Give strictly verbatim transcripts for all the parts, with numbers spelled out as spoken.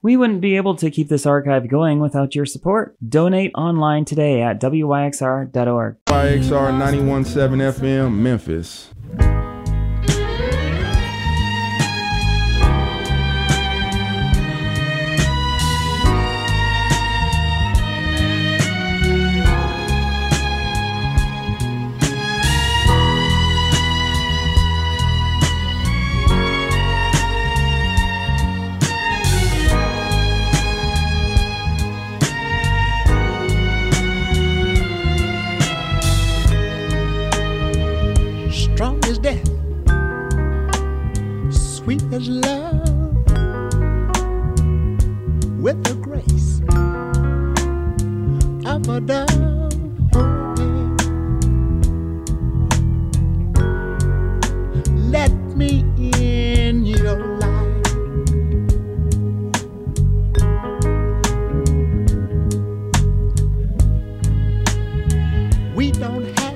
We wouldn't be able to keep this archive going without your support. Donate online today at W Y X R dot org. Y X R ninety-one point seven F M, Memphis. Strong as death, sweet as love, with the grace of a dove. Let me in your life. We don't have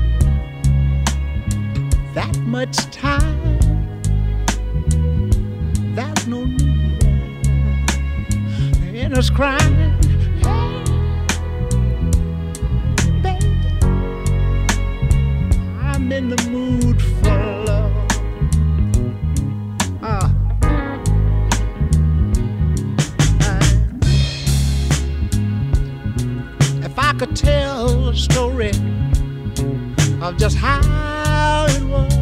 that much time. There's no need in us crying. Hey, baby, I'm in the mood for love. Uh, if I could tell a story of just how it was,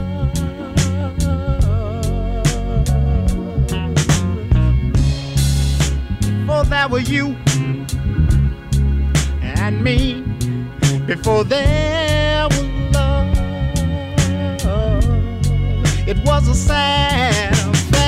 before there were you and me, before there was love, it was a sad affair.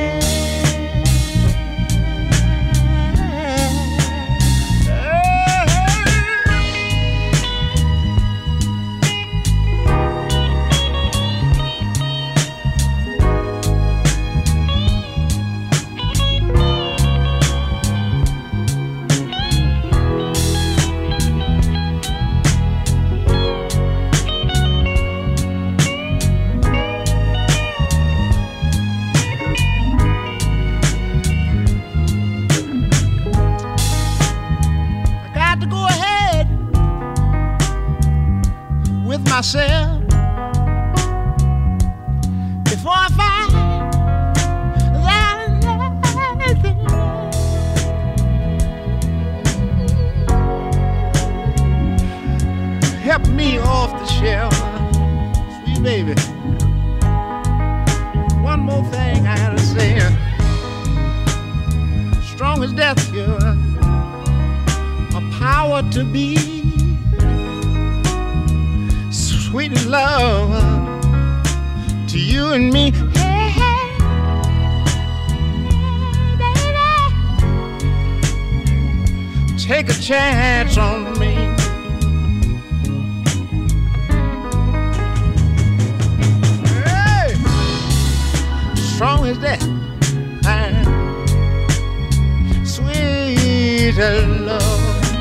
Myself before I find that nothing. Help me off the shelf, sweet baby. One more thing I gotta say. Strong as death, you're a power to be. Sweet as love to you and me. Hey, hey, baby, take a chance on me. Hey, strong as death and sweet as love.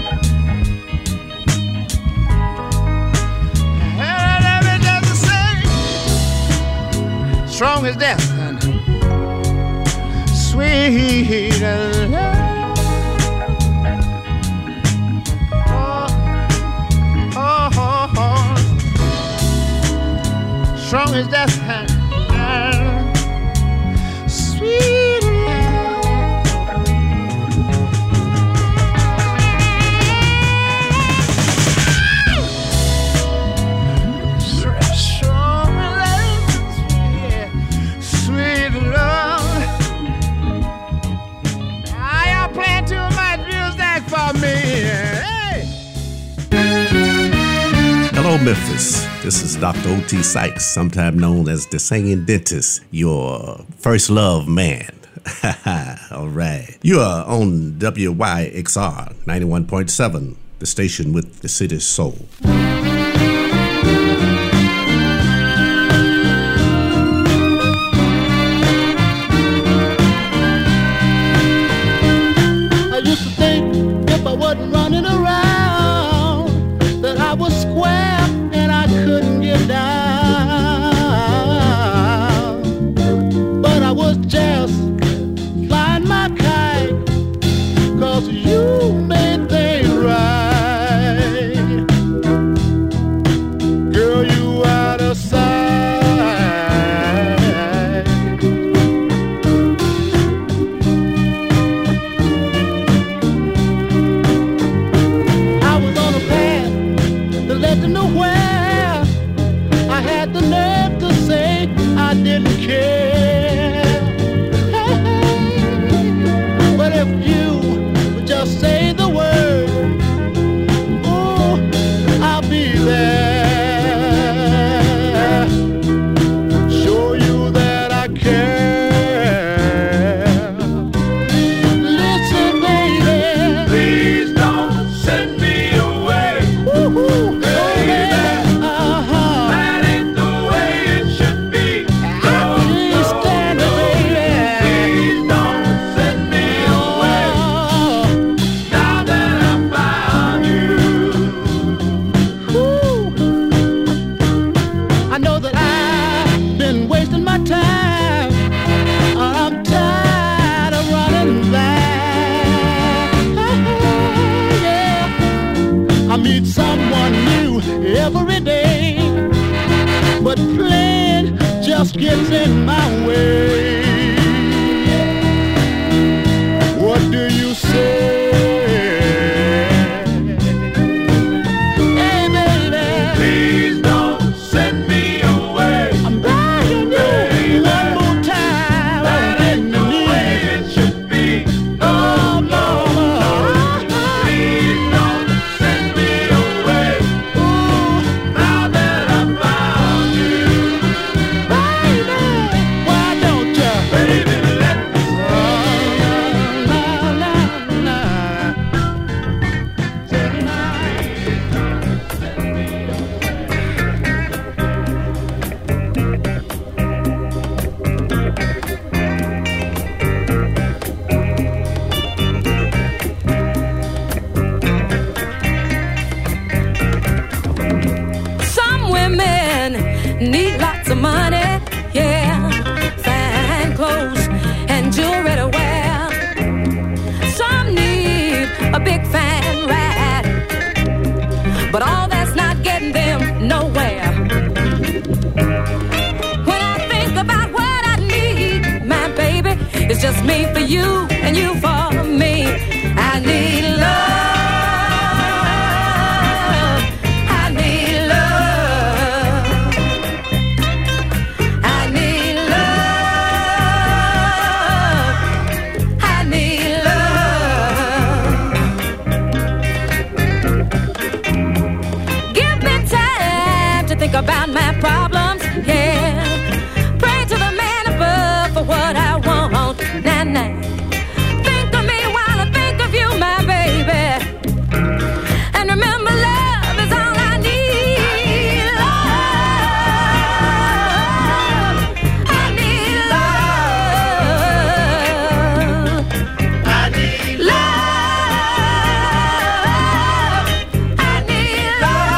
Strong as death and sweet as love. Oh, oh, oh, oh. Strong as death and, and sweet as Hello, Memphis. This is Doctor O T Sykes, sometimes known as the Singing Dentist, your first love man. All right. You are on W Y X R ninety-one point seven, the station with the city's soul. I used to think if I wasn't running around that I was square and I couldn't get down, but I was just flying my kite. gets in my way. What do you say? Hey, baby, Please don't send me away. I'm begging you one more time. That ain't the way it should be. No, no, no. Please don't send me away. Now that I found you, Baby, why don't you? baby, let me Na, na, na, Some women need lots of money, yeah, fine clothes and jewelry to wear. Some need a big fan ride, but all that's not getting them nowhere. When I think about what I need, my baby, it's just me for you and you for me. I need love. I need love. I need love. I need love. Give me time to think about my problems, yeah. Pray to the man above for what I want, nah, nah. Think of me while I think of you, my baby. And remember, love is all I need. Love. I need love. I need Love. I need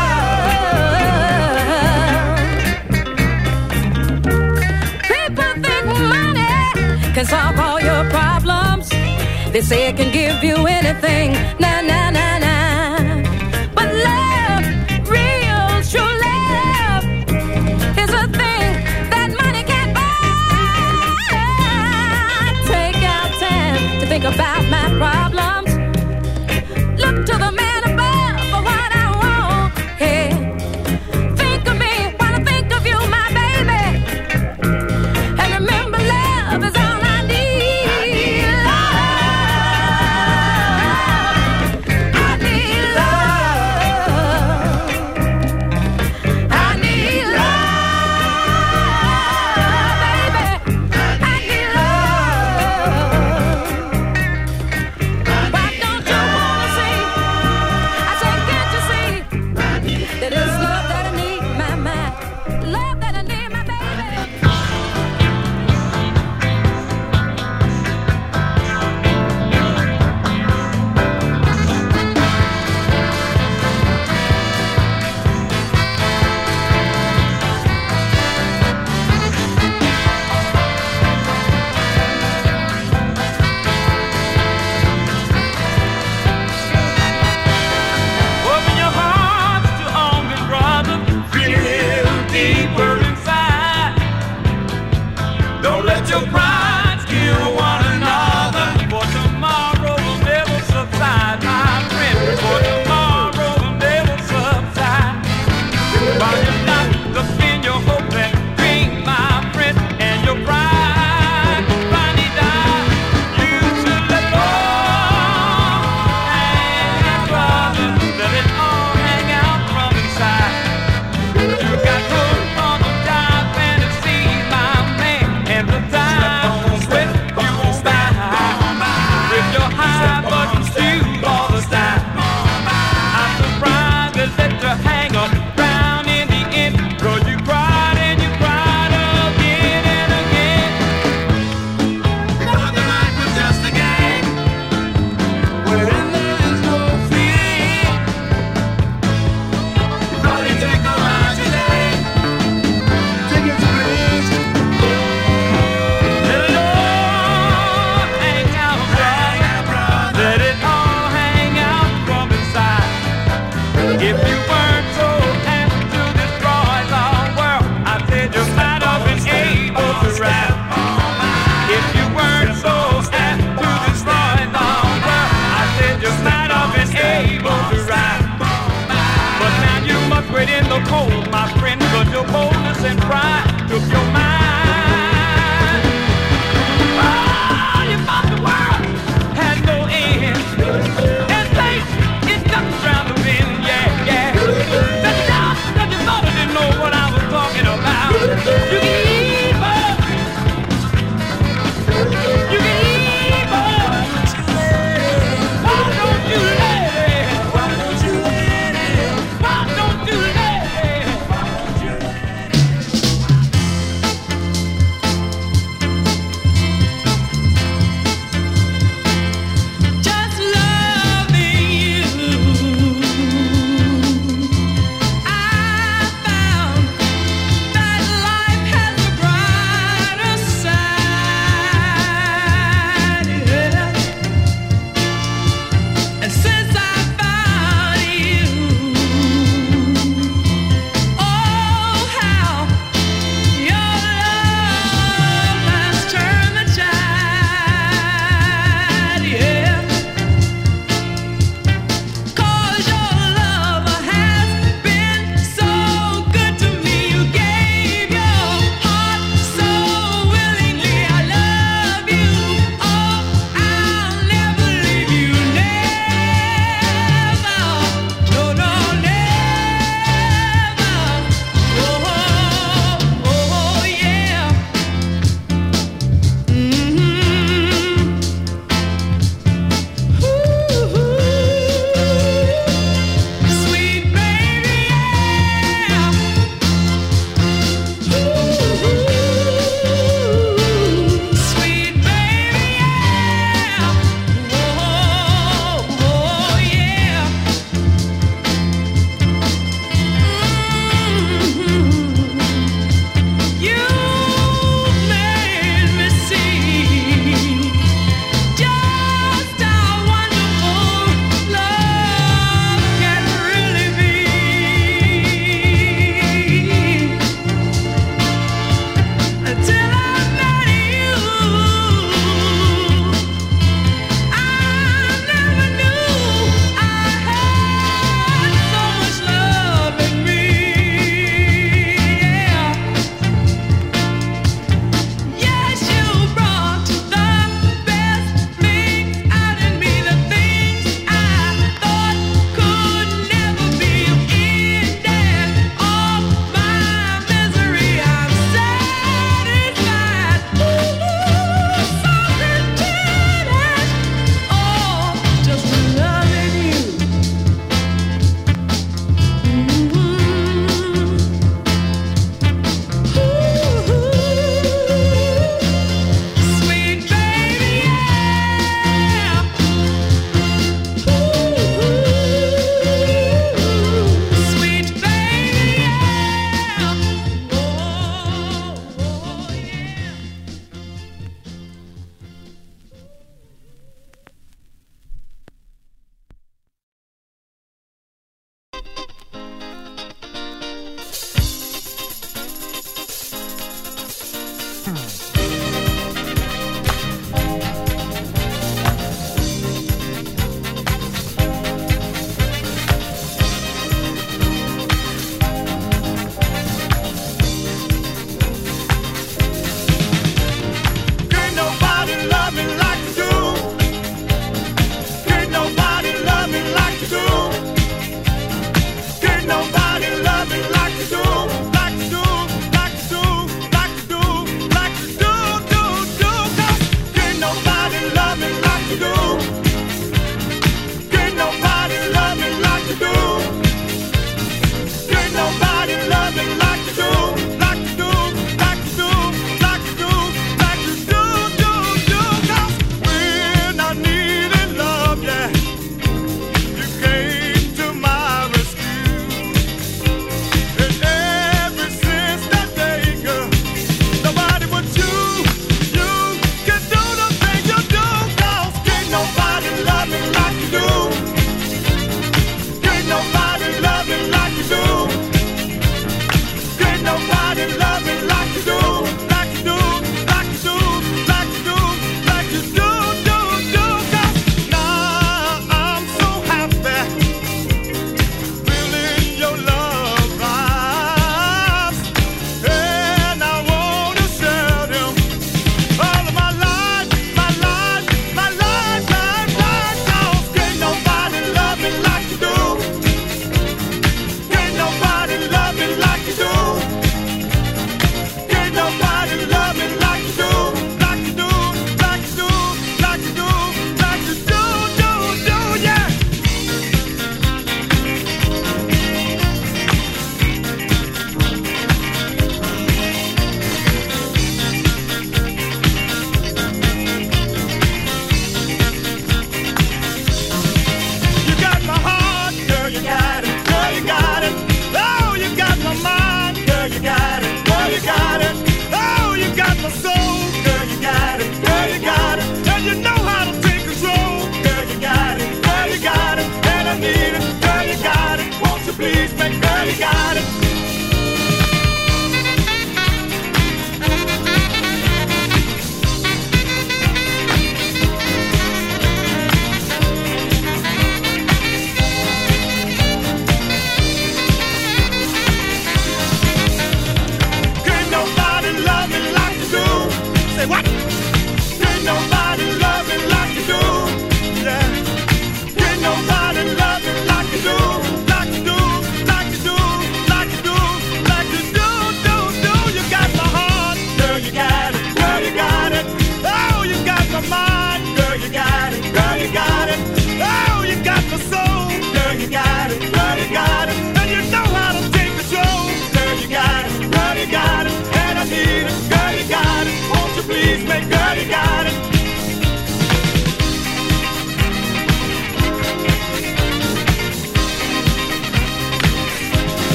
love. People think money can solve all your problems. They say it can give you anything. Nah, nah, nah, nah. But love, real, true love, is a thing that money can't buy. Take out time to think about my problems. Look to the man above for what I want. Hey, think of me while I think of you, my baby. And remember, love is all I need. Love. I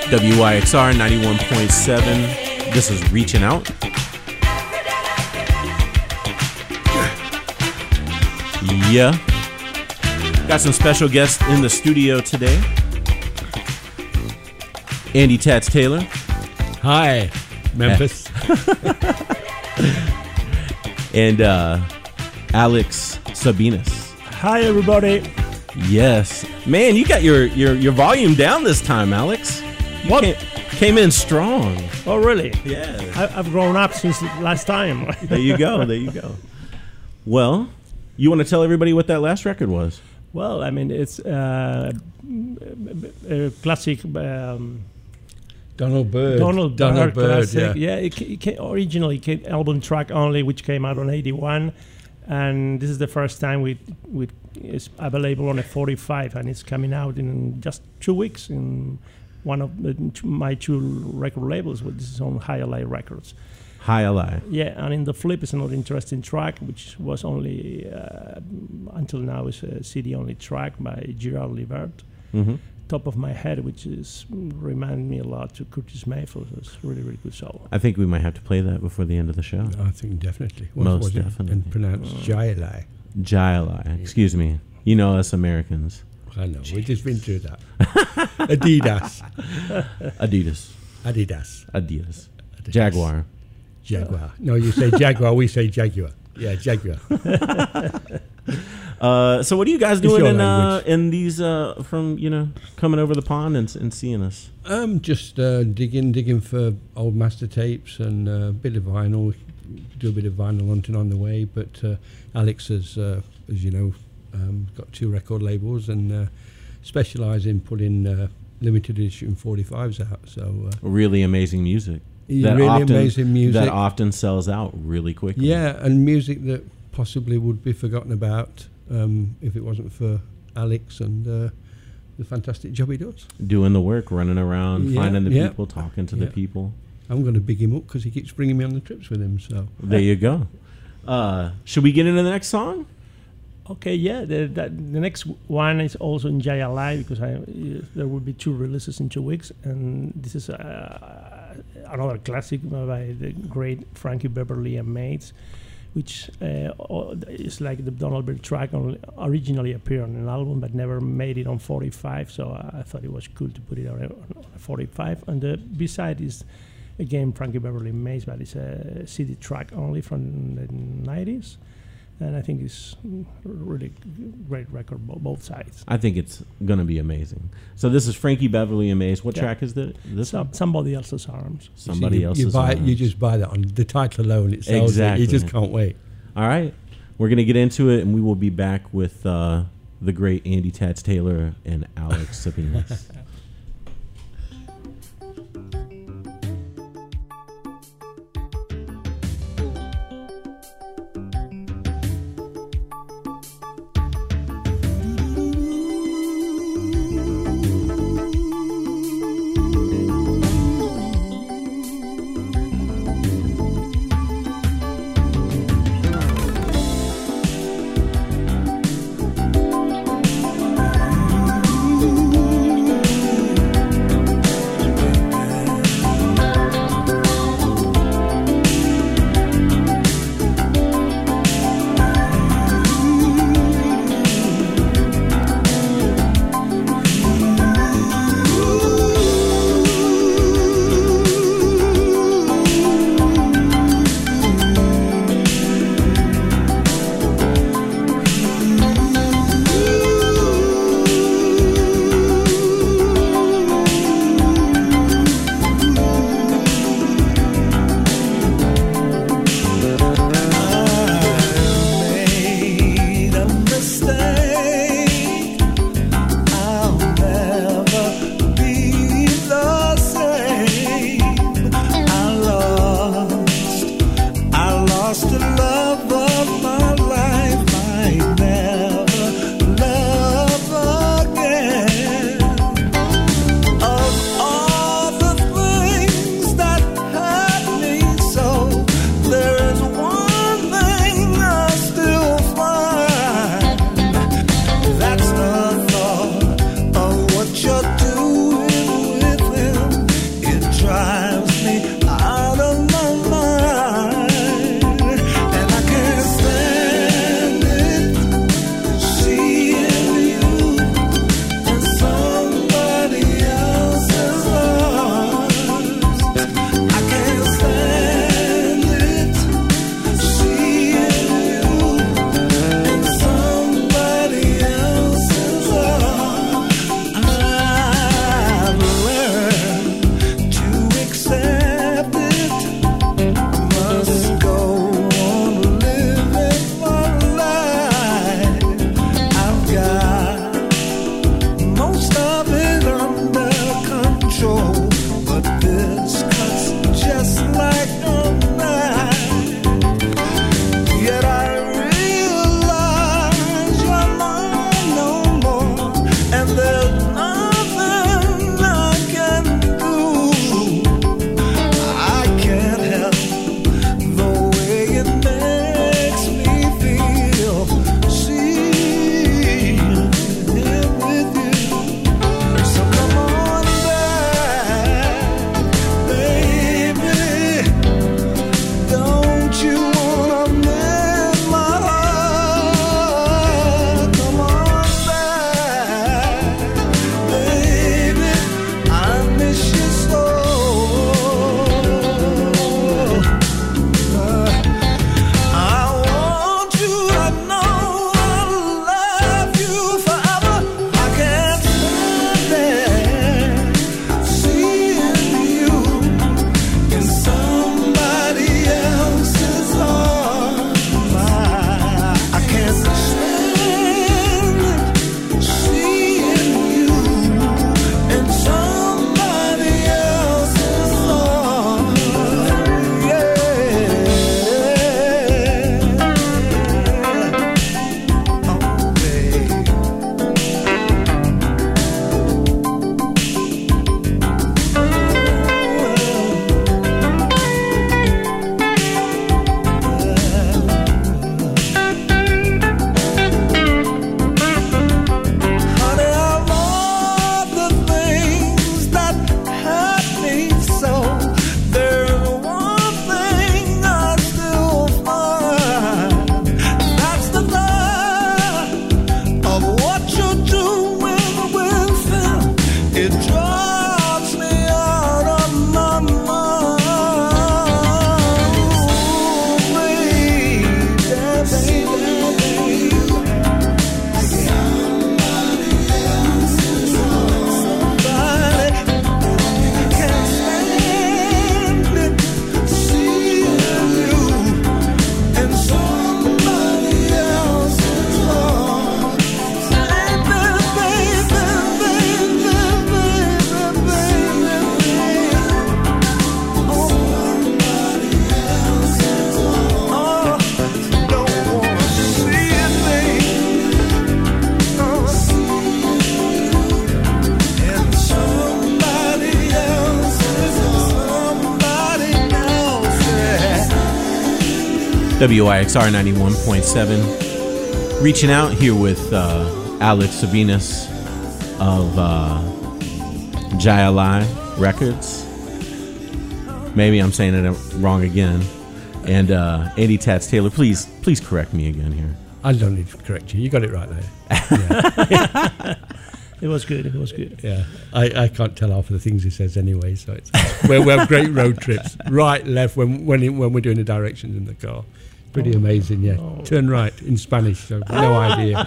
W Y X R ninety-one point seven. This is Reaching Out. Yeah. Got some special guests in the studio today. Andy Tats Taylor. Hi, Memphis. And uh, Alex Sabinas. Hi, everybody. Yes. Man, you got your, your, your volume down this time, Alex. You What? Came, came in strong. Oh, really? Yeah. I, I've grown up since last time. There you go. There you go. Well, you want to tell everybody what that last record was? Well, I mean, it's uh, a classic um, Donald Byrd. Donald, Donald Byrd, Byrd, classic. yeah. Yeah, it, ca- it ca- originally came album track only, which came out on eighty-one, and this is the first time we we it's available on a forty-five, and it's coming out in just two weeks in one of the, my two record labels. Which is on High Ally Records. High Ally. Yeah, and in the flip is another interesting track, which was only uh, until now is a C D only track by Gerard Libert. Mm-hmm. Top of My Head, which is remind me a lot to Curtis Mayfield. It's really, really good solo. I think we might have to play that before the end of the show. I think definitely. Most was it? definitely. And pronounced Jailai. Jai-Lai. Excuse me. You know us Americans. I know. We've just been through that. Adidas. Adidas. Adidas. Adidas. Adidas. Jaguar. Jaguar. No, you say Jaguar, we say Jaguar. Yeah, Jaguar. Uh, so what are you guys It's doing your in uh, language. in these uh, from you know coming over the pond and, and seeing us? Um, just uh, digging, digging for old master tapes and a uh, bit of vinyl. Do a bit of vinyl hunting on the way. But uh, Alex has, uh, as you know, um, got two record labels and uh, specialise in putting uh, limited edition forty-fives out. So uh, Really amazing music. Yeah, really often, amazing music. that often sells out really quickly. yeah, and music that possibly would be forgotten about um, if it wasn't for Alex and uh, the fantastic job he does. Doing the work, running around, Yeah, finding the yeah. people, talking to Yeah. the people. I'm going to big him up because he keeps bringing me on the trips with him. So There you go. Uh, should we get into the next song? Okay, yeah. The, that, the next one is also in Jaya Live because I, uh, there will be two releases in two weeks, and this is uh, another classic by the great Frankie Beverly and Mates, which uh, o- is like the Donald Byrd track only originally appeared on an album but never made it on forty-five. So I, I thought it was cool to put it on a, on a forty-five. And the B-side is again Frankie Beverly and Mates, but it's a C D track only from the nineties. And I think it's really great record, bo- both sides. I think it's gonna be amazing. So this is Frankie Beverly and Maze. What Yeah. track is that? This Some, one? somebody else's arms. Somebody you, else's. You buy it, Arms. you just buy that on the title alone. It sells Exactly. it. You just can't wait. All right, we're gonna get into it, and we will be back with uh, the great Andy Tats Taylor and Alex Sabinas. Ooh. W Y X R ninety-one point seven. Reaching out here with uh, Alex Sabinas of uh, Jayalai Records. Maybe I'm saying it wrong again. And uh, Andy Tats Taylor, please, please correct me again here. I don't need to correct you. You got it right there. Yeah. It was good. It was good. Yeah, I, I can't tell half of the things he says anyway. So it's we we have great road trips, right, left when when it, when we're doing the directions in the car. Pretty Oh. amazing. Yeah, Oh. turn right in Spanish. So no idea.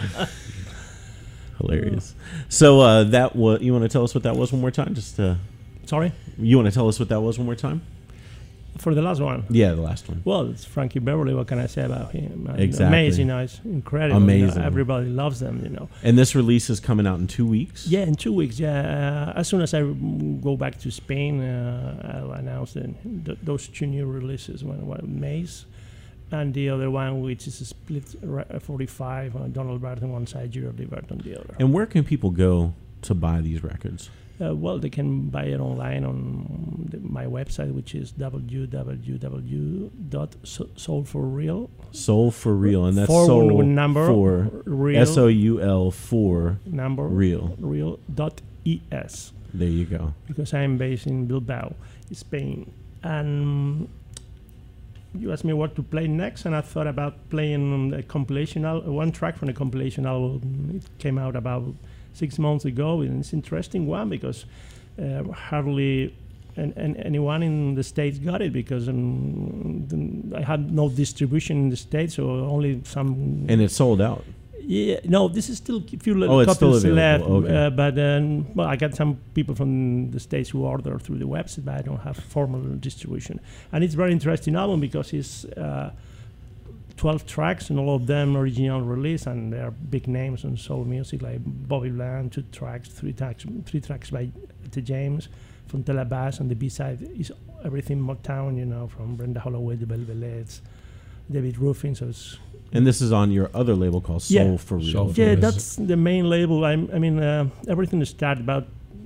Hilarious. So uh, that was. You want to tell us what that was one more time? Just uh, Sorry you want to tell us what that was one more time? for the last one. Yeah, the last one. Well, it's Frankie Beverly. What can I say about him? Uh, Exactly. Amazing, nice, incredible. you know, Amazing. everybody loves them. You know. And this release is coming out in two weeks. Yeah, in two weeks. Yeah, uh, as soon as I mm, go back to Spain, uh, I'll announce the, th- those two new releases. One, one Maze, and the other one, which is a split ra- uh, forty-five. Uh, Donald Byrd on one side, Gerald Byrd on the other. And where can people go to buy these records? Uh, well, they can buy it online on the, my website, which is w w w dot soul for real. Soul for Real, and that's Four soul one number, for real. S O U L for number real. real dot es. There you go. Because I'm based in Bilbao, Spain. And you asked me what to play next, and I thought about playing a compilation al- one track from a compilation album. It came out about six months ago, and it's an interesting one because uh, hardly an, an, anyone in the States got it because um, the, I had no distribution in the States, so only some. And it's sold out. Yeah, no, this is still a few Oh, it's still copies left. available. Okay. Uh, but um, well, I got some people from the States who order through the website, but I don't have formal distribution. And it's a very interesting album because it's uh, twelve tracks, and all of them original release, and there are big names on soul music like Bobby Bland, two tracks, three tracks, three tracks by Etta James, from Bass, and the B-side is everything Motown, you know, from Brenda Holloway, the Velvets, David Ruffin, so it's And this is on your other label called Soul Yeah. for Real. Soul for yeah, Real. that's the main label. I'm, I mean, uh, everything started about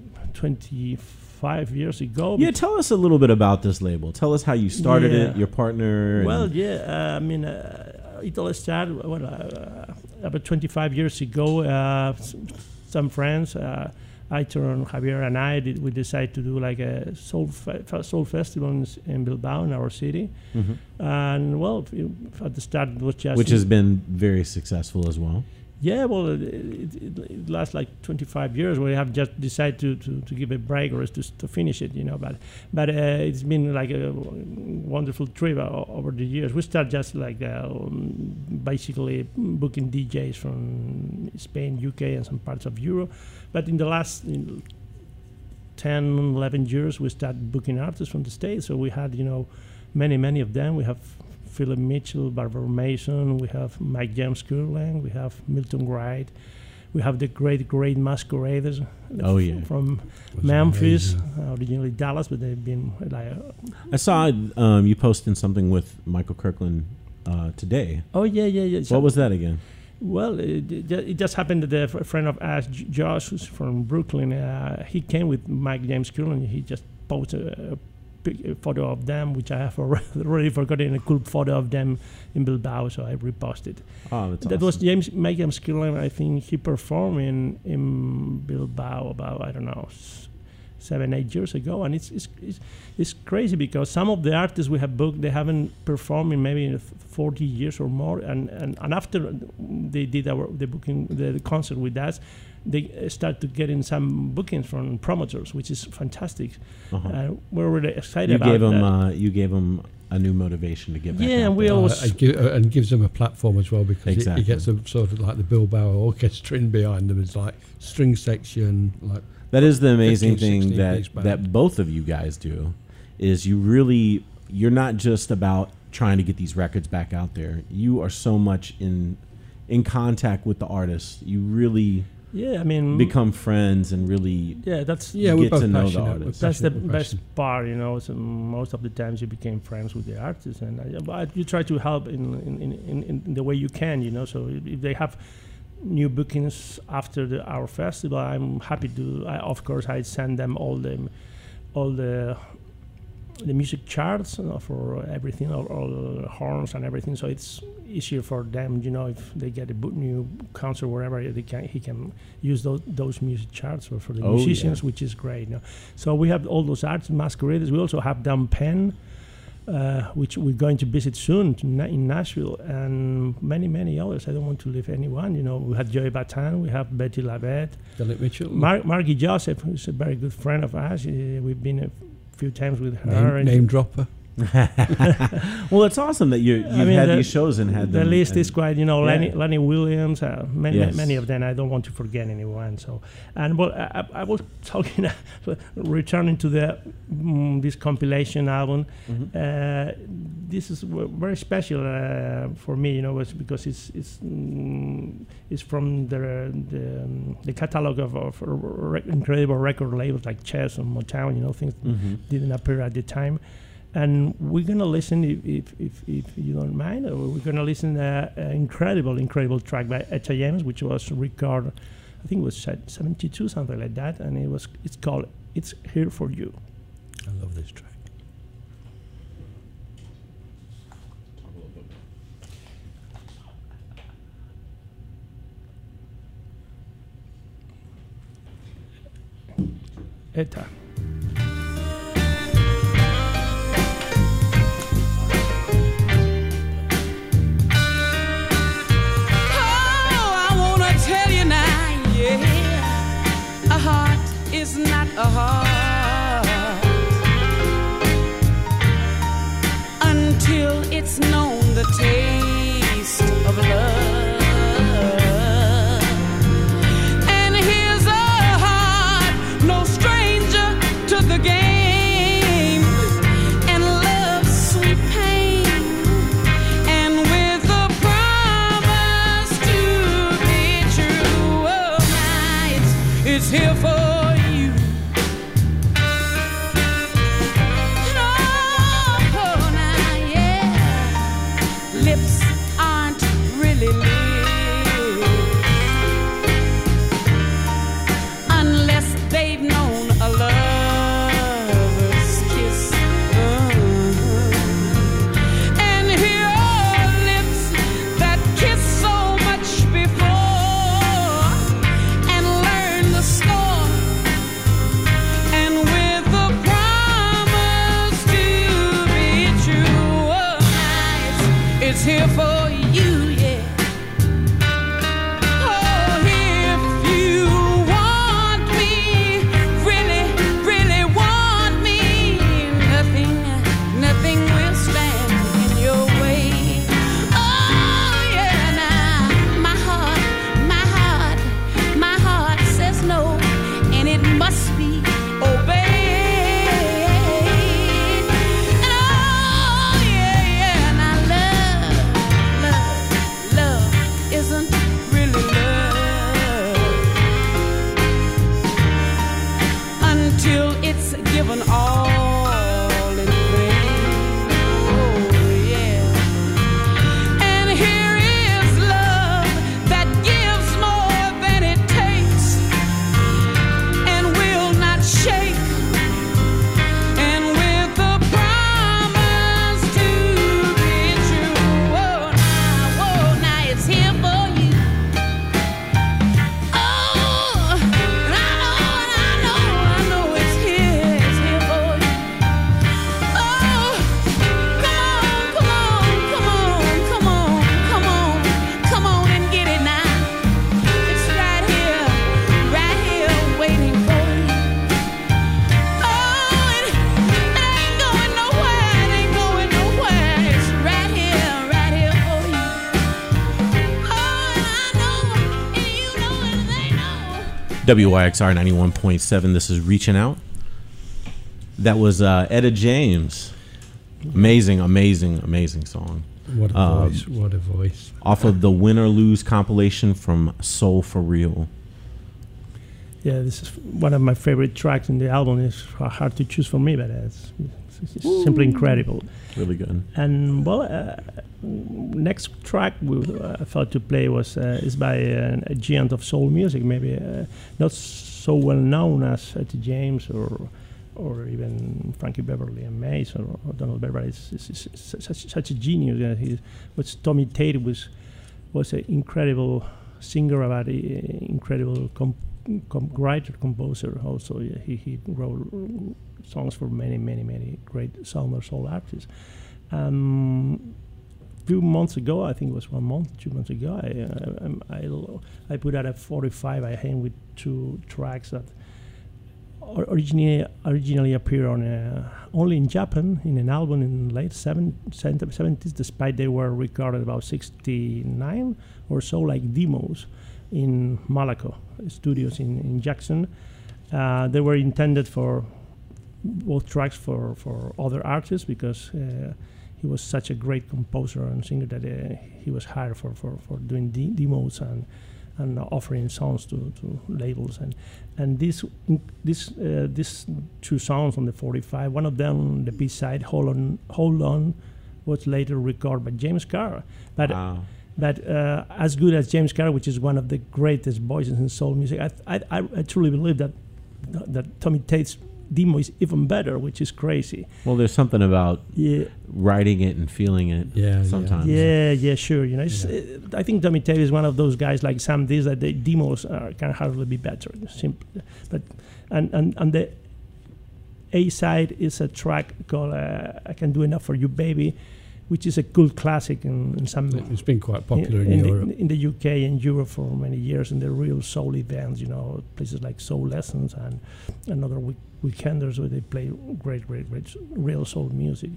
twenty-five years ago. Yeah, tell us a little bit about this label. Tell us how you started Yeah. it, your partner. and- Well, yeah, uh, I mean, uh, it all started well, uh, about twenty-five years ago. Uh, s- some friends, uh, Aitor and Javier and I, did, we decided to do like a soul fe- fe- soul festival in, s- in Bilbao, in our city. Mhm. And well, f- at the start it was just which has been very successful as well. Yeah, well, it, it, it, it lasts like twenty-five years. We have just decided to, to, to give a break or to, to finish it, you know. But but uh, it's been like a wonderful trip o- over the years. We start just like uh, um, basically booking D Js from Spain, U K, and some parts of Europe. But in the last in ten, eleven years, we started booking artists from the States. So we had, you know, many, many of them. We have Philip Mitchell, Barbara Mason, we have Mike James Kurland, we have Milton Wright, we have the great, great Masqueraders Oh, f- yeah. from Was Memphis, amazing. uh, originally Dallas, but they've been like, uh, I saw um, you posting something with Michael Kirkland uh, today. oh yeah, yeah, yeah. So- What was that again? Well, it, it ju- it just happened that a f- friend of ours, J- Josh, who's from Brooklyn, uh, he came with Mike James Kurland. He just posted a, a, pic- a photo of them, which I have already, already forgotten, a cool photo of them in Bilbao, so I reposted. Oh, that's That was awesome. James Mike James Kurland. I think he performed in, in Bilbao about, I don't know, s- seven, eight years ago. And it's, it's, it's, it's crazy because some of the artists we have booked, they haven't performed in maybe forty years or more. And, and, and after they did our the booking, the, the concert with us, they uh, start to get in some bookings from promoters, which is fantastic. Uh-huh. Uh, we're really excited You about gave him. that. Uh, you gave him a new motivation to get back. Yeah, out and we there. Uh, always- and, give, uh, and gives them a platform as well because it, Exactly. it gets a sort of like the Bilbao orchestra in behind them. It's like string section, like That is the amazing fifteen, thing sixteen that piece band. that both of you guys do, is you really you're not just about trying to get these records back out there. You are so much in in contact with the artists. You really yeah, I mean, become friends and really yeah, that's yeah, You we're get both to know the passionate. artist. We're That's the passionate, we're best passionate. part, you know. So most of the times you became friends with the artists, and I, but you try to help in in, in, in in the way you can, you know. So if if they have new bookings after the, our festival, I'm happy to. I, of course, I send them all the all the the music charts uh, for everything, all, all horns and everything. So it's easier for them, you know, if they get a bo- new concert wherever they can, he can use those those music charts for, for the Oh, musicians, yeah. which is great. You know? So we have all those arts masqueraders. We also have Dumb Pen, uh, which we're going to visit soon to Na- in Nashville, and many many others. I don't want to leave anyone. You know, we have Joey Batan, we have Betty Lavette, Philip Mitchell. Mar- Margie Joseph, who's a very good friend of ours. Uh, we've been a few times with her. name, and name dropper. Well, it's awesome that you you've I mean, had the- these shows and had the them. list and- is quite, you know, Yeah. Lenny, Lenny Williams, uh, many, Yes. many of them. I don't want to forget anyone. So, and well, I, I I was talking, returning to the mm, this compilation album. Mhm. Uh, this is w- very special uh, for me, you know, it's because it's it's mm, it's from the the, um, the catalog of, of re- incredible record labels like Chess and Motown, you know, things Mhm. didn't appear at the time. And we're gonna listen, if if, if, if you don't mind, uh, we're gonna listen to an incredible, incredible track by Etta James, which was recorded, I think it was set seventy-two, something like that, and it was it's called "It's Here for You." I love this track. Etta. Oh, I wanna tell you now, yeah, a heart is not a heart until it's known the taste of love. And here's a heart, no stranger to the game, and love's sweet pain. And with a promise to be true, oh my, it's, it's here for you. Oh, oh, now, yeah. Lips aren't really lips unless they've known a lover's kiss. Uh-huh. And here are lips that kiss so much before and learn the score. And with a promise to be true, oh, nice, it's here for you, yeah. Oh, if you want me, really, really want me, nothing, nothing will stand in your way. Oh, yeah, now, my heart, my heart, my heart says no, and it must be obeyed. And oh, yeah, yeah, now love, love, love isn't really love until it's given all in vain. Oh, yeah. And here is love that gives more than it takes and will not shake. And with a promise to be true, oh, now, oh, now it's here for you. Oh, and I know, and I know, I know it's here, it's here for you. Oh, come on, come on, come on, come on, come on, come on and get it now. It's right here, right here waiting for you. Oh, it, it ain't going nowhere, it ain't going nowhere. It's right here, right here for you. Oh, and I know, and you know, and they know. W Y X R ninety-one point seven. This is Reaching Out. That was uh, Etta James. Amazing, amazing, amazing song. What a Um, voice! What a voice! Off of the Win or Lose compilation from Soul for Real. Yeah, this is one of my favorite tracks in the album. It's hard to choose for me, but it's, it's simply incredible. Really good. And well, uh, next track we uh, I thought to play was uh, is by uh, a giant of soul music, maybe uh, not so well known as Etta James or or even Frankie Beverly and Mays or, or Donald Beverly. Is, is, is, is such, such a genius. Yeah, he was Tommy Tate was was an incredible singer, about an incredible comp, com, writer, composer. Also, yeah, he he wrote songs for many, many, many great Southern soul artists. Um, few months ago, I think it was one month, two months ago, I I, I, I put out a forty-five I came with two tracks that originally originally appeared on a, only in Japan in an album in late seventies, despite they were recorded about sixty-nine or so, like demos in Malaco studios in, in Jackson. Uh, they were intended for both tracks for, for other artists because uh, he was such a great composer and singer that uh, he was hired for, for, for doing de- demos and and offering songs to, to labels. And and this this uh, this two songs on the forty-five, one of them, the B-side, Hold On, Hold On, was later recorded by James Carr. But Wow. but uh, as good as James Carr, which is one of the greatest voices in soul music, I I, I, I truly believe that that Tommy Tate's demo is even better, which is crazy. Well, there's something about Yeah. writing it and feeling it Yeah, yeah. sometimes. Yeah, yeah, sure. You know, it's, uh, I think Tommy Tate is one of those guys like Sam Dees that the demos are, can hardly be better. Simple, but and and and the A side is a track called uh, "I Can Do Enough for You, Baby," which is a cult classic in, in some. It's been quite popular in, in, Europe. the, in the U K and Europe for many years, in the real soul events. You know, places like Soul Lessons and another week, weekenders where they play great, great, great real soul music.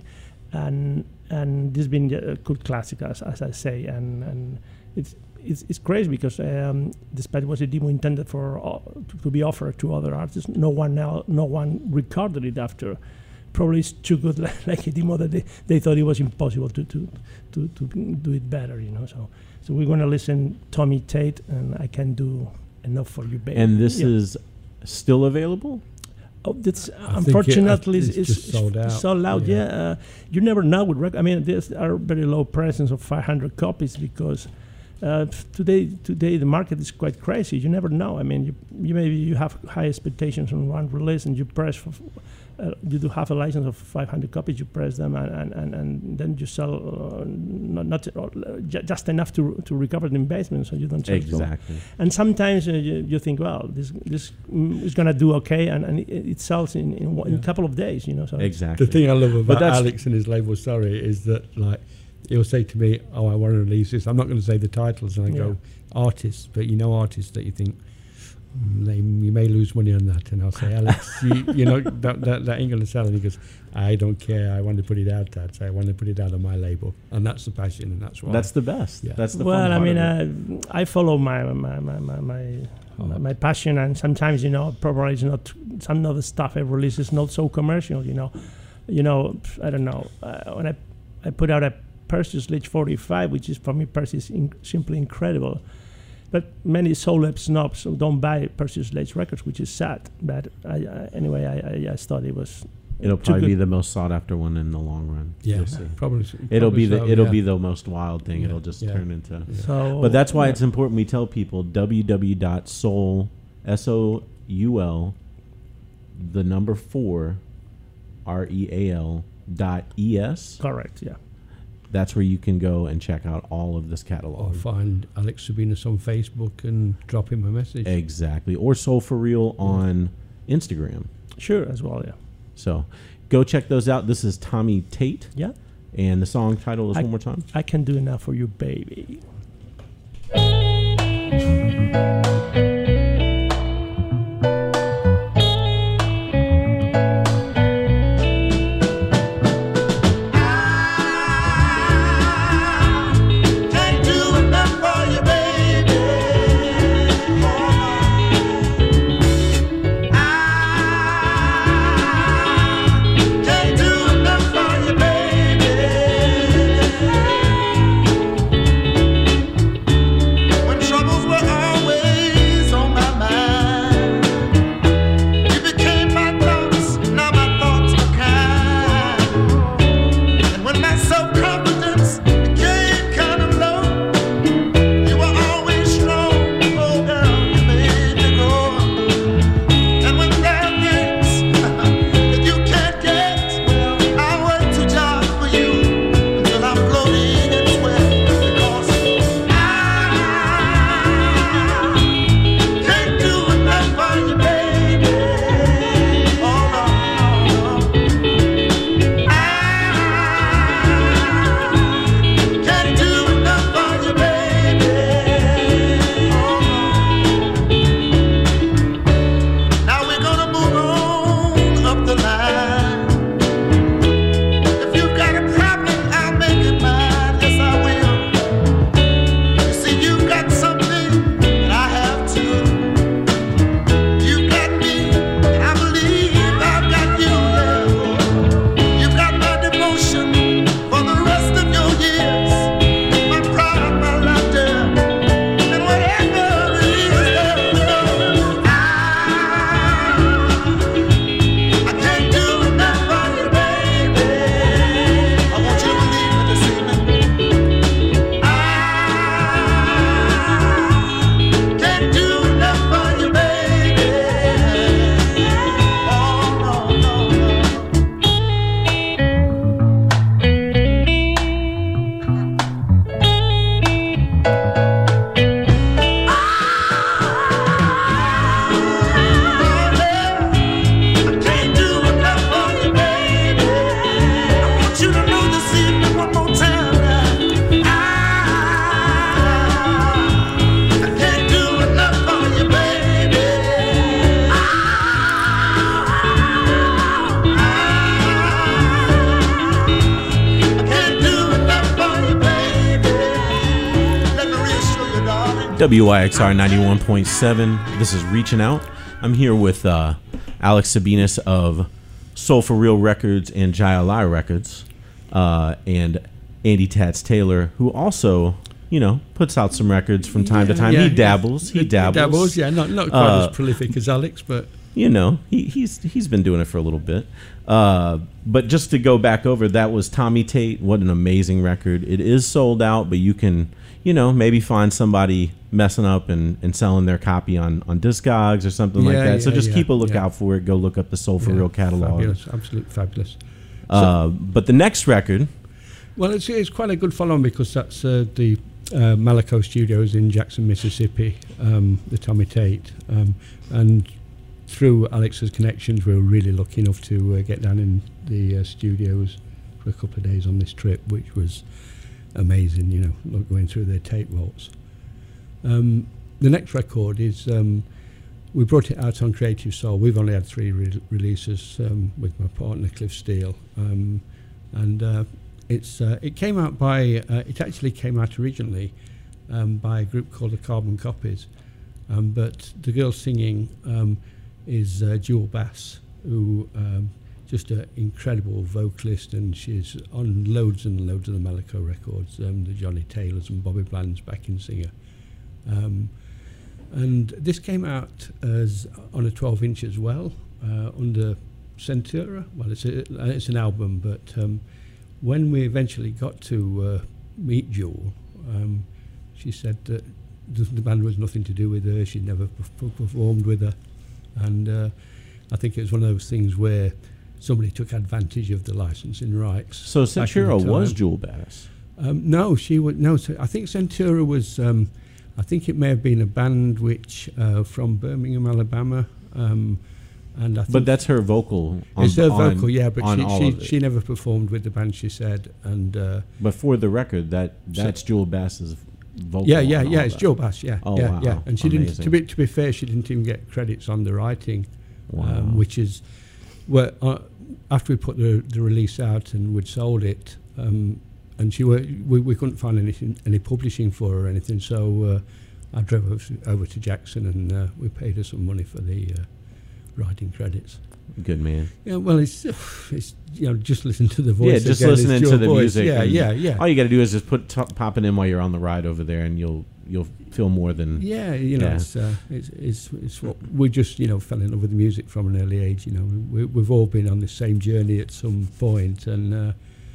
And and this has been a good classic, as, as I say, and and it's it's, it's crazy because um, despite it was a demo intended for uh, to, to be offered to other artists, no one now no one recorded it after. Probably it's too good, like, like a demo that they, they thought it was impossible to to, to to do it better, you know. So so we're gonna listen Tommy Tate and I Can Do Enough for You, Baby. And this Yeah. is still available? Oh, that's I think it- unfortunately it's it's, just it's sold out. sold out. Yeah. Yeah, uh, you never know with rec- I mean, there's are very low prices of five hundred copies because uh, today today the market is quite crazy. You never know. I mean, you, you maybe you have high expectations on one release and you press for. Uh, you do have a license of five hundred copies. You press them, and, and, and, and then you sell uh, not, not uh, ju- just enough to to recover the investment, so you don't sell it all. Exactly. And sometimes uh, you, you think, well, this this mm, is gonna do okay, and, and it, it sells in in, one- in a Yeah. couple of days, you know. So Exactly. The thing I love about that's- Alex and his label, sorry, is that like he'll say to me, "Oh, I want to release this." I'm not going to say the titles, and I Yeah. go, "Artists," but you know, artists that you think mm, they you may lose money on that, and I'll say, "Alex, you, you know that, that that ain't going to sell." And he goes, "I don't care. I want to put it out. That so I want to put it out on my label," and that's the passion, and that's why. That's the best. Yeah. That's the well, fun I part mean, of it. uh, I follow my my my my my, my, my passion, and sometimes you know, probably it's not some of the stuff I release is not so commercial. You know, you know, I don't know. Uh, when I I put out a Perseus Sledge forty-five, which is for me, Perseus is in, simply incredible. But many soul lab snobs don't buy Perseus Sledge records, which is sad. But I, I, anyway, I, I, I thought it was. It'll too probably be good. the most sought after one in the long run. yeah, You'll see. probably. It'll be the probably so, it'll yeah. be the most wild thing. Yeah. It'll just Yeah. turn into. So, But that's why yeah. it's important we tell people w w w dot soul s o u l the number four r e a l dot e s. correct. Yeah. That's where you can go and check out all of this Or catalog. find Alex Sabinas on Facebook and drop him a message. Exactly. Or Soul for Real on Instagram. Sure, as well. Yeah. So go check those out. This is Tommy Tate. Yeah. And the song title is I- one more time. I Can Do Enough for You, Baby. Can't do enough for you, baby. I can't do enough for you, baby. When troubles were always W Y X R ninety-one point seven. This is Reaching Out. I'm here with uh, Alex Sabinas of Soul for Real Records and Jai Records, uh, and Andy Tats Taylor, who also, you know, puts out some records from time Yeah, to time. yeah, he dabbles. yeah. He dabbles. Dabbles, yeah. Not not quite Uh, as prolific as Alex, but You know, he, he's he's been doing it for a little bit. Uh, but just to go back over, that was Tommy Tate. What an amazing record. It is sold out, but you can, you know, maybe find somebody messing up and, and selling their copy on, on Discogs or something like Yeah, that. So yeah, just yeah, keep a lookout yeah. for it. Go look up the Soul for yeah, Real catalog. Fabulous, absolutely fabulous. Uh, but the next record, Well, it's, it's quite a good follow-on because that's uh, the uh, Malaco Studios in Jackson, Mississippi, um, the Tommy Tate. Um, and through Alex's connections, we were really lucky enough to uh, get down in the uh, studios for a couple of days on this trip, which was amazing, you know, look, going through their tape vaults. Um, the next record is, um, we brought it out on Creative Soul. We've only had three re- releases um, with my partner, Cliff Steele. Um, and uh, it's uh, it came out by, uh, it actually came out originally um, by a group called the Carbon Copies. Um, but the girl singing um, is uh, Jewel Bass, who um, just an incredible vocalist, and she's on loads and loads of the Malaco records, um, the Johnny Taylors and Bobby Bland's backing singer. Um, and this came out as on a twelve inch as well, uh, under Centura. Well, it's a, it's an album, but um, when we eventually got to uh, meet Jewel, um, she said that the, the band was nothing to do with her. She'd never perf- performed with her, and uh, I think it was one of those things where somebody took advantage of the licensing rights. so back in the Centura was time. Jewel Bass. Um, no, she was no. So I think Centura was. Um, I think it may have been a band which uh, from Birmingham, Alabama, um, and I think But that's her vocal. On, it's her on- vocal, yeah. But on she all she, of it. she never performed with the band. She said, and uh, But for the record, that that's Jewel Bass's vocal. yeah, yeah, on yeah. all it's that. Joe Bass, yeah, Oh, yeah, wow. yeah. And she didn't. Amazing. To be to be fair, she didn't even get credits on the writing, Wow. um, which is well uh, after we put the the release out and we'd sold it. Um, and she were, we, we couldn't find anything, any publishing for her or anything, so uh, I drove over to, over to Jackson and uh, we paid her some money for the uh, writing credits. Good man. Yeah, well, it's, it's you know, just listen to the voice. Yeah, just again, it's listening your to the voice. music. Yeah, and yeah, yeah. All you got to do is just put t- pop it in while you're on the ride over there, and you'll you'll feel more than Yeah, you know, Yeah. It's, uh, it's it's it's what we just you know fell in love with music from an early age. You know, we, we've all been on the same journey at some point, and uh,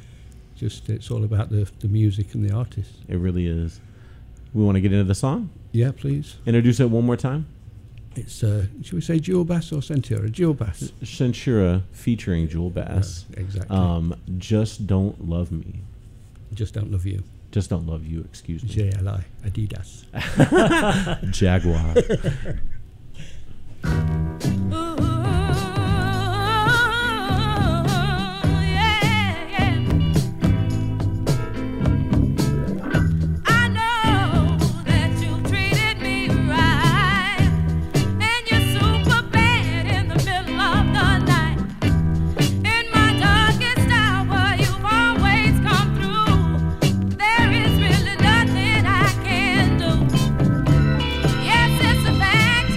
just it's all about the the music and the artist. it really is. We want to get into the song. Yeah, please. Introduce it one more time. It's uh, should we say Jewel Bass or Centura? Jewel Bass. Centura featuring Jewel Bass. Yeah, exactly. Um, Just Don't Love Me. Just don't love you. Just Don't Love You. Excuse me. J L I Adidas. Jaguar. I know that you treated me right, and you're super bad in the middle of the night. In my darkest hour, you've always come through. There is really nothing I can do. Yes, it's a fact.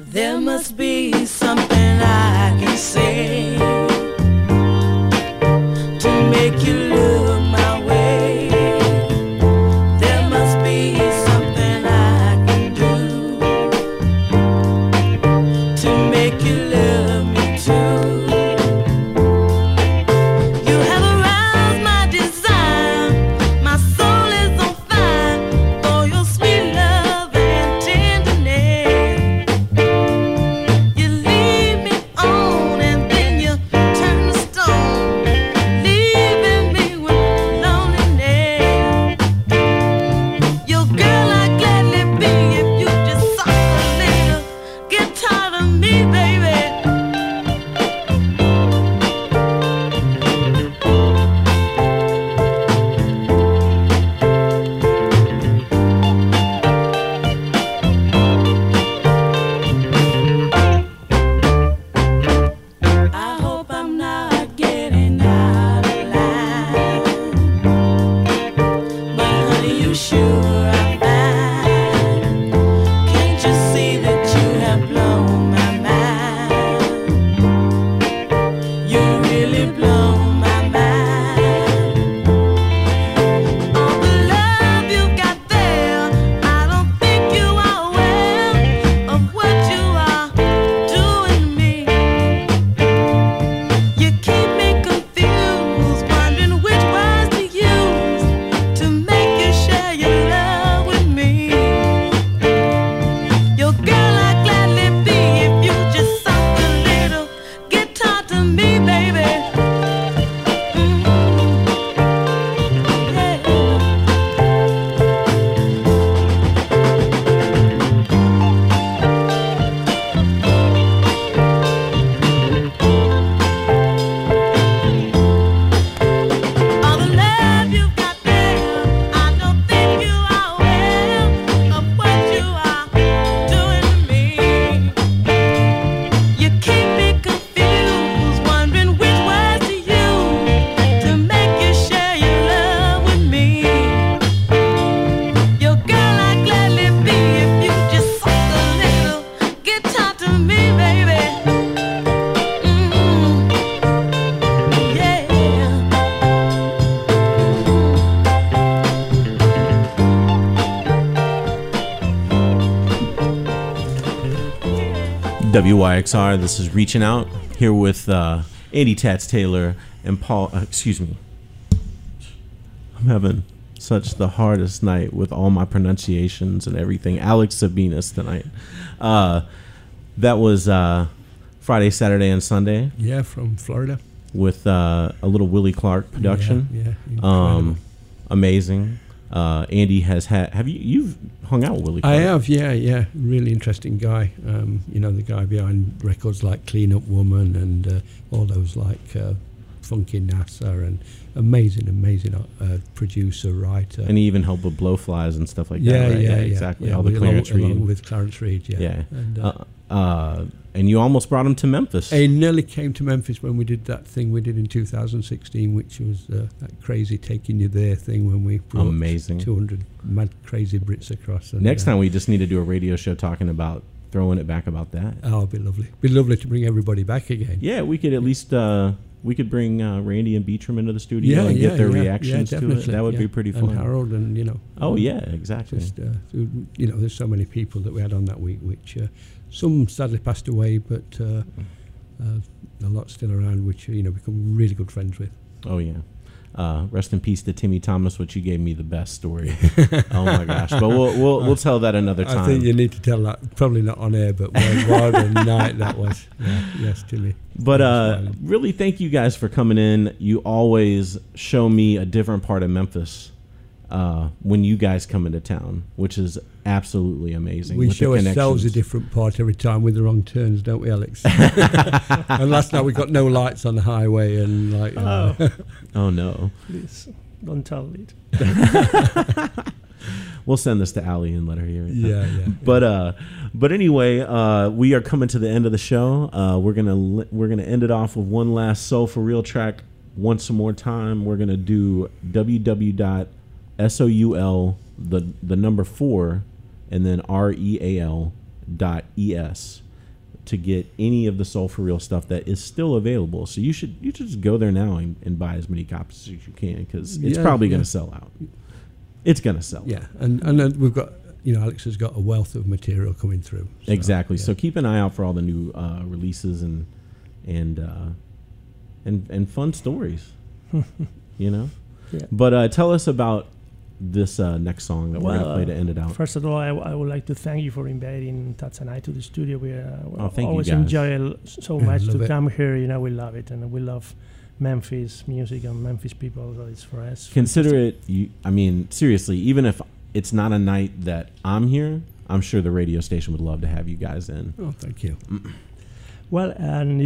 There must be something I can say to make you look my way. There must be something I can do to make you love me too. You have aroused my desire. My soul is on fire for your sweet love and tenderness. You lead me on and then you turn to stone, leaving me with loneliness. Your girl I'd gladly be if you just suck a little, get tired of me, baby. I hope I'm not getting out of line, but honey, you sure are fine. Can't you see that you have blown my mind? You really blow my mind. All the love you've got there, I don't think you are aware of what you are doing to me. You keep me confused, wondering which words to use to make you share your love with me. Your girl I'd gladly be if you just suck a little, get tied to me, baby. Mm, yeah. All the love you've got there, I don't think you are aware of what you are doing to me. You keep me confused, wondering which words to use to make you share your love with me. Your girl I'd gladly be if you just suck a little, get tied to me, baby. Mm, yeah. W Y X R, this is Reaching Out, here with uh, Andy Tats Taylor and Paul, uh, excuse me. I'm having such the hardest night with all my pronunciations and everything. Alex Sabinas tonight. Uh, that was uh, Friday, Saturday, and Sunday Yeah, from Florida. with uh, a little Willie Clark production. Yeah, yeah, incredible. um, amazing. Uh, Andy has had, have you, you've hung out with Willie Clark? I have, yeah, yeah. Really interesting guy. Um, you know, the guy behind records like Clean Up Woman and uh, all those like uh, Funky NASA, and amazing, amazing uh, producer, writer. And he even helped with Blowflies and stuff like yeah, that, right? yeah, yeah, exactly. yeah, All the with- Clarence along, Reed. along with Clarence Reed, yeah. Yeah. And, uh, Uh, uh, and you almost brought him to Memphis. He nearly came to Memphis when we did that thing we did in two thousand sixteen, which was uh, that crazy Taking You There thing when we brought Amazing. two hundred mad crazy Brits across. And, Next uh, time we just need to do a radio show talking about throwing it back about that. Oh, it'd be lovely. Be lovely to bring everybody back again. Yeah, we could at least uh, we could bring uh, Randy and Beecham into the studio and get their yeah, reactions yeah, to it. definitely, That would be yeah. pretty And fun. Harold, and you know. Oh yeah, exactly. Just uh, you know, there's so many people that we had on that week, which uh, some sadly passed away, but uh, uh, a lot still around, which you know become really good friends with. Oh yeah. Uh, rest in peace to Timmy Thomas, which you gave me the best story. Oh my gosh! But we'll we'll we'll tell that another time. I think you need to tell that, probably not on air, but what, what a night that was. Yeah, yes, Timmy. But uh, Smiling. really, thank you guys for coming in. You always show me a different part of Memphis uh, when you guys come into town, which is absolutely amazing. We with the show ourselves a connections. different part every time with the wrong turns, don't we, Alex? And last night we got no lights on the highway, and like, you know. Oh, Oh no! please don't tell it. We'll send this to Allie and let her hear it. yeah, yeah. But uh, but anyway, uh, we are coming to the end of the show. Uh, we're gonna li- we're gonna end it off with one last Soul for Real track. Once more time, we're gonna do www dot soul the the number four and then real dot es. to get any of the Soul for Real stuff that is still available. So you should you should just go there now and, and buy as many copies as you can, because it's Yeah, probably yeah. going to sell out. It's going to sell Yeah, out. and and then we've got, you know, Alex has got a wealth of material coming through. So, Exactly. yeah. So keep an eye out for all the new uh, releases and and uh, and and fun stories. You know. Yeah. But uh, tell us about this uh, next song that we're Well, gonna play to end it out. First of all, I, I would like to thank you for inviting Tats and I to the studio. We uh, Oh, thank you, always guys. enjoy it so Yeah, much love to it. come here. You know, we love it, and we love Memphis music and Memphis people. So it's for us. Consider it. You, I mean, seriously, even if it's not a night that I'm here, I'm sure the radio station would love to have you guys in. Oh, thank you. Well, and